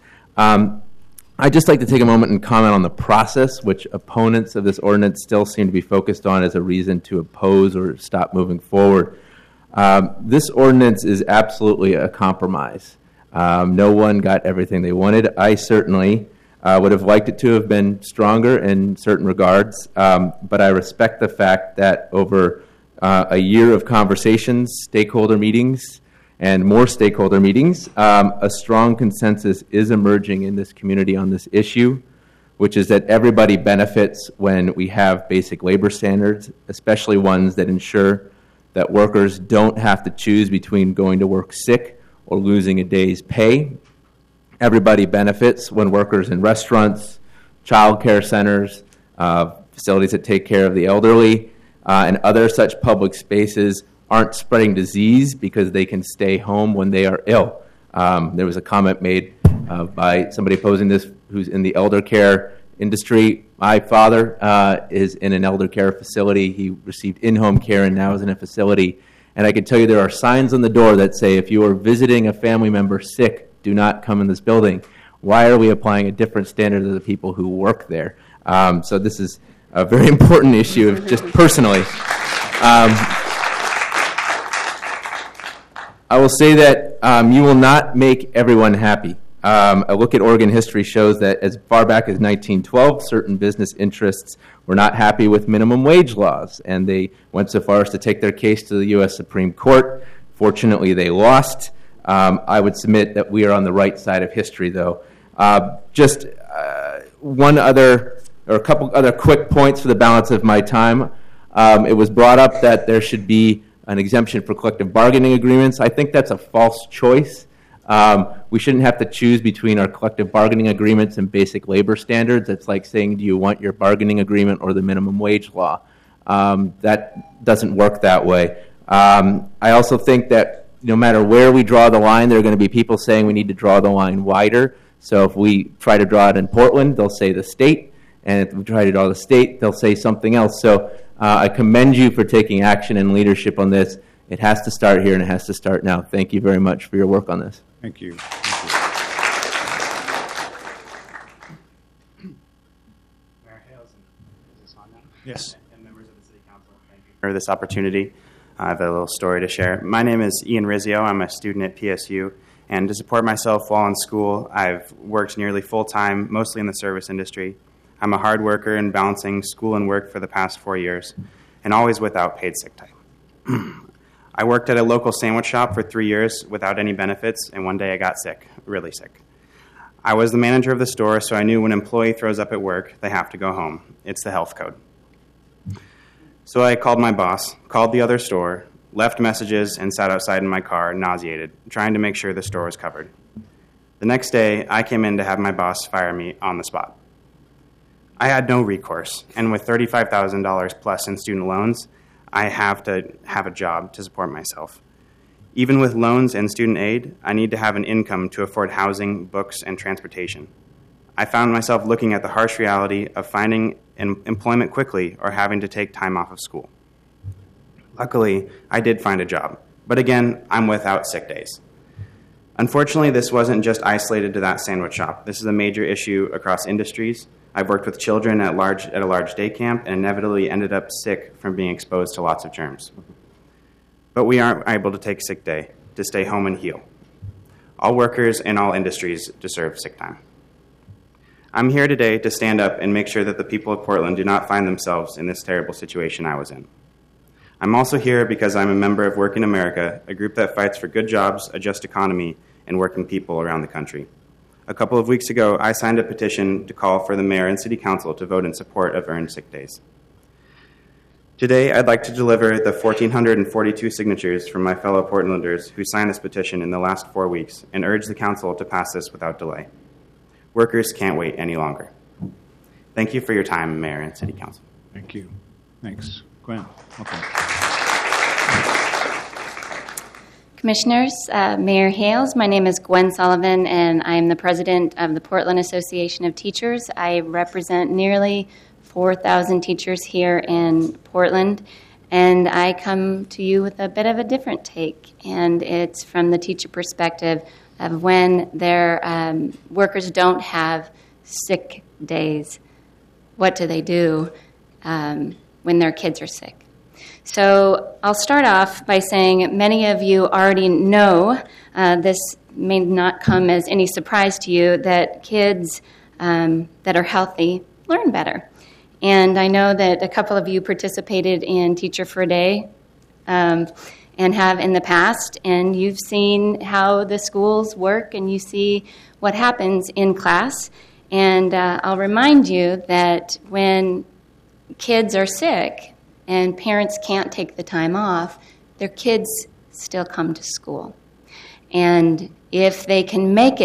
Speaker 19: I'd just like to take a moment and comment on the process, which opponents of this ordinance still seem to be focused on as a reason to oppose or stop moving forward. This ordinance is absolutely a compromise. No one got everything they wanted. I certainly would have liked it to have been stronger in certain regards, but I respect the fact that over a year of conversations, stakeholder meetings, and more stakeholder meetings, a strong consensus is emerging in this community on this issue, which is that everybody benefits when we have basic labor standards, especially ones that ensure that workers don't have to choose between going to work sick or losing a day's pay. Everybody benefits when workers in restaurants, child care centers, facilities that take care of the elderly, and other such public spaces aren't spreading disease because they can stay home when they are ill. There was a comment made by somebody opposing this who's in the elder care industry. My father is in an elder care facility. He received in-home care and now is in a facility. And I can tell you there are signs on the door that say, if you are visiting a family member sick, do not come in this building. Why are we applying a different standard to the people who work there? So this is a very important issue, just personally. I will say that you will not make everyone happy. A look at Oregon history shows that as far back as 1912, certain business interests were not happy with minimum wage laws, and they went so far as to take their case to the U.S. Supreme Court. Fortunately, they lost. I would submit that we are on the right side of history, though. Just one other, or a couple other quick points for the balance of my time. It was brought up that there should be an exemption for collective bargaining agreements. I think that's a false choice. We shouldn't have to choose between our collective bargaining agreements and basic labor standards. It's like saying, do you want your bargaining agreement or the minimum wage law? That doesn't work that way. I also think that no matter where we draw the line, there are going to be people saying we need to draw the line wider. So if we try to draw it in Portland, they'll say the state. And if we try to draw the state, they'll say something else. So I commend you for taking action and leadership on this. It has to start here, and it has to start now. Thank you very much for your work on this.
Speaker 2: Thank you.
Speaker 20: Mayor Hales, is this on now?
Speaker 2: Yes.
Speaker 20: And members of the City Council, thank you for this opportunity. I have a little story to share. My name is Ian Rizzio. I'm a student at PSU. And to support myself while in school, I've worked nearly full-time, mostly in the service industry. I'm a hard worker in balancing school and work for the past 4 years, and always without paid sick time. I worked at a local sandwich shop for 3 years without any benefits, and one day I got sick, really sick. I was the manager of the store, so I knew when an employee throws up at work, they have to go home. It's the health code. So I called my boss, called the other store, left messages, and sat outside in my car, nauseated, trying to make sure the store was covered. The next day, I came in to have my boss fire me on the spot. I had no recourse, and with $35,000 plus in student loans, I have to have a job to support myself. Even with loans and student aid, I need to have an income to afford housing, books, and transportation. I found myself looking at the harsh reality of finding employment quickly or having to take time off of school. Luckily, I did find a job, but again, I'm without sick days. Unfortunately, this wasn't just isolated to that sandwich shop. This is a major issue across industries. I've worked with children at a large day camp and inevitably ended up sick from being exposed to lots of germs. But we aren't able to take sick day to stay home and heal. All workers in all industries deserve sick time. I'm here today to stand up and make sure that the people of Portland do not find themselves in this terrible situation I was in. I'm also here because I'm a member of Work in America, a group that fights for good jobs, a just economy, and working people around the country. A couple of weeks ago, I signed a petition to call for the mayor and city council to vote in support of earned sick days. Today, I'd like to deliver the 1,442 signatures from my fellow Portlanders who signed this petition in the last 4 weeks and urge the council to pass this without delay. Workers can't wait any longer. Thank you for your time, Mayor and City Council.
Speaker 2: Thank you. Thanks. Gwen, welcome.
Speaker 21: Commissioners, Mayor Hales, my name is Gwen Sullivan, and I'm the president of the Portland Association of Teachers. I represent nearly 4,000 teachers here in Portland, and I come to you with a bit of a different take, and it's from the teacher perspective of when their workers don't have sick days. What do they do when their kids are sick? So I'll start off by saying many of you already know, this may not come as any surprise to you, that kids that are healthy learn better. And I know that a couple of you participated in Teacher for a Day and have in the past. And you've seen how the schools work, and you see what happens in class. And I'll remind you that when kids are sick and parents can't take the time off, their kids still come to school. And if they can make it